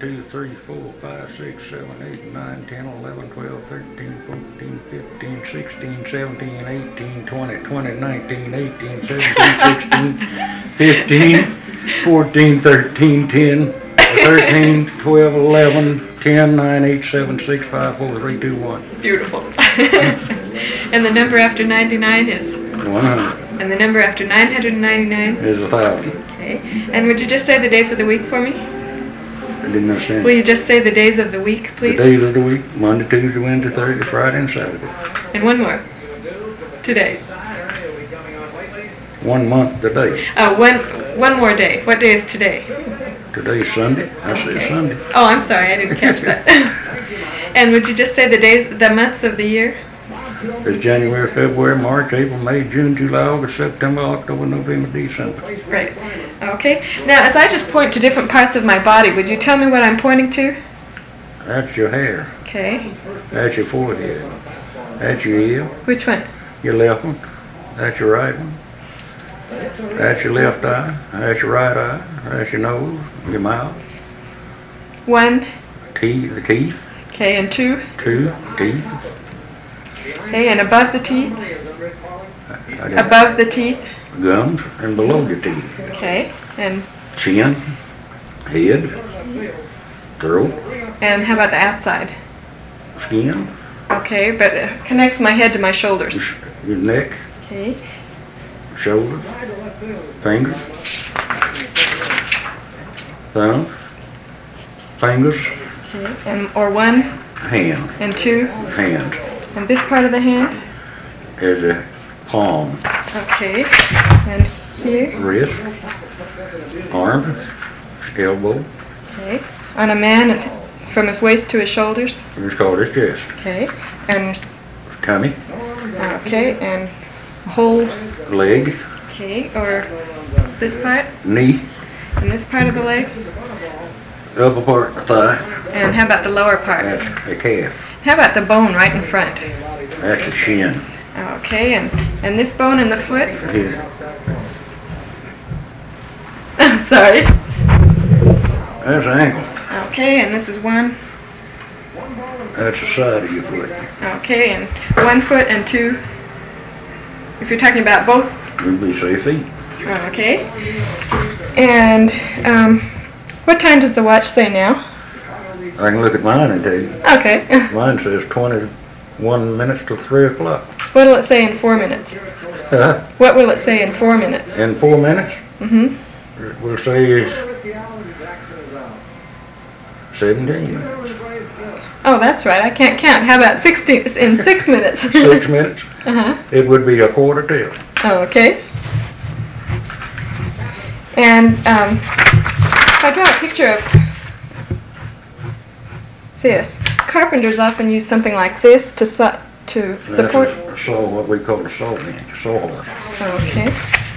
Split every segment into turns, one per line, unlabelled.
2, 3, 4, 5, 6, 7, 8, 9, 10, 11, 12, 13, 14, 15, 16, 17, 18, 20, 20, 19, 18, 17, 16, 15, 14, 13, 10, 13, 12, 11, 10, 9, 8, 7, 6, 5, 4, 3, 2, 1.
Beautiful. And the number after 99 is?
100.
And the number after 999?
Is 1,000.
Okay. And would you just say the days of the week for me?
I didn't understand.
Will you just say the days of the week, please?
The days of the week: Monday, Tuesday, Wednesday, Thursday, Friday, and Saturday.
And one more. Today.
1 month today.
Oh, one more day. What day is today?
Today's Sunday. I said Sunday.
Oh, I'm sorry, I didn't catch that. And would you just say the months of the year?
It's January, February, March, April, May, June, July, August, September, October, November, December.
Right. Okay. Now, as I just point to different parts of my body, would you tell me what I'm pointing to?
That's your hair.
Okay.
That's your forehead. That's your ear.
Which one?
Your left one. That's your right one. That's your left eye. That's your right eye. That's your nose. Your mouth.
One.
The teeth.
Okay, and two.
2 teeth.
Okay, and above the teeth? Above the teeth?
Gums and below your teeth.
Okay, and
Chin, head, throat,
and how about the outside?
skin,
Okay, but it connects my head to my shoulders.
your neck,
Okay,
shoulders, fingers, thumbs, fingers,
okay, and or one
hand,
and two,
hands.
and this part of the hand.
There's a palm,
Okay, and here.
wrist, arm, elbow.
Okay, on a man from his waist to his shoulders.
It's called his chest.
Okay, and
Tummy,
okay, and whole.
leg,
Okay, or this part
knee,
and this part of the leg.
upper part, thigh.
And how about the lower part?
That's a calf.
How about the bone right in front?
That's the shin.
Okay, and this bone in the foot?
Here.
Sorry.
That's an ankle.
Okay, and this is one.
That's the side of your foot.
Okay, and 1 foot and 2. If you're talking about both.
Would be say feet.
Okay. And what time does the watch say now?
I can look at mine and tell you.
Okay.
Mine says 21 minutes till 3 o'clock.
What will it say in 4 minutes? What will it say in 4 minutes?
In 4 minutes?
Mm-hmm.
We'll say 17 minutes.
Oh, that's right. I can't count. How about 16 in 6 minutes?
6 minutes?
Uh-huh.
It would be a quarter till.
Oh, okay. And if I draw a picture of this, carpenters often use something like this to support.
That's a saw, what we call a saw bench, a sawhorse.
Okay.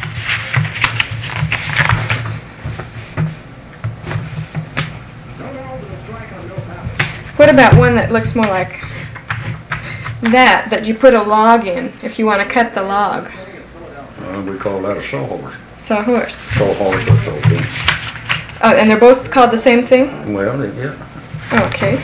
What about one that looks more like that you put a log in if you want to cut the log?
We call that a sawhorse.
Sawhorse.
Sawhorse or saw bench.
Oh, and they're both called the same thing?
Well, yeah.
Okay.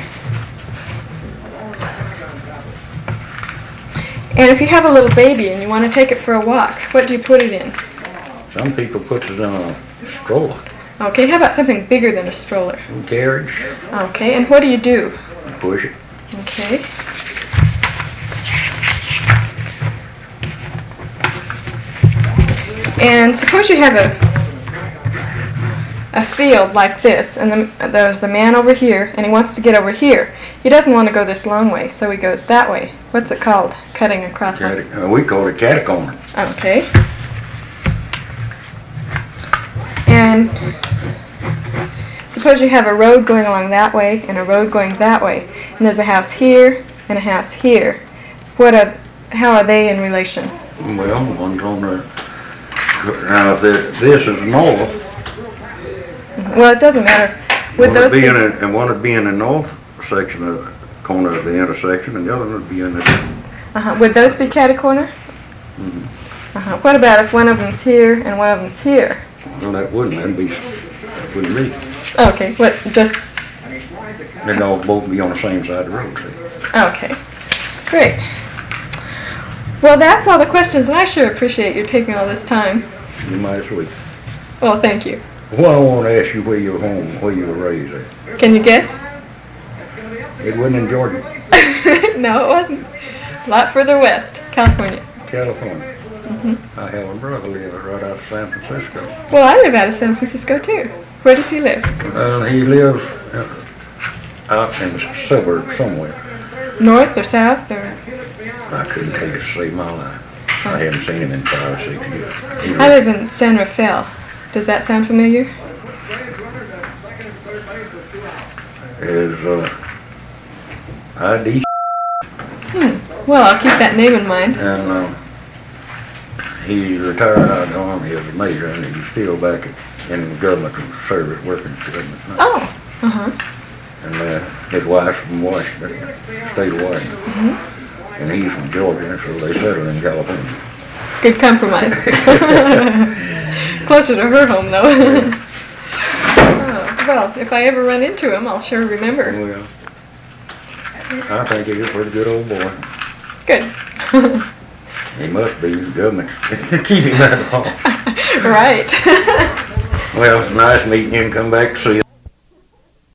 And if you have a little baby and you want to take it for a walk, what do you put it in?
Some people put it in a stroller.
Okay, how about something bigger than a stroller?
Carriage.
Okay, and what do you do?
Push it.
Okay. And suppose you have a field like this, and there's the man over here, and he wants to get over here. He doesn't want to go this long way, so he goes that way. What's it called? Cutting across the...
We call it catacomb.
Okay. And suppose you have a road going along that way and a road going that way, and there's a house here and a house here. How are they in relation?
Well, one's on the... Now, if this is north...
Well, it doesn't matter. Would those be...
And one would be in the north section of the corner of the intersection, and the other one would be in the...
Would those be catty-corner?
Mm-hmm.
What about if one of them's here and one of them's here?
Well, that wouldn't be.
Okay, what, just
They'd all both be on the same side of the road, see?
Okay, great. Well, that's all the questions, and I sure appreciate you taking all this time.
You mighty sweet.
Well, thank you.
Well, I want to ask you where you were home, where you were raised at.
Can you guess?
It wasn't in Georgia,
No, it wasn't. A lot further west, California.
California. I have a brother live right out of San Francisco.
Well, I live out of San Francisco, too. Where does he live?
He lives out in the suburbs somewhere.
North or south or?
I couldn't tell you to save my life. I haven't seen him in 5 or 6 years.
I live in San Rafael. Does that sound familiar?
His ID,
Well, I'll keep that name in mind.
and he retired out of the Army as a major, and he's still back in government service, working for government now.
Oh,
And his wife's from Washington, state of Washington. And he's from Georgia, so they settled in California.
good compromise. Closer to her home, though. Oh, well, if I ever run into him, I'll sure remember.
Well, I think he's a pretty good old boy.
Good.
He must be. The government keep him that long.
Right.
Well, it's nice meeting you and come back to see you.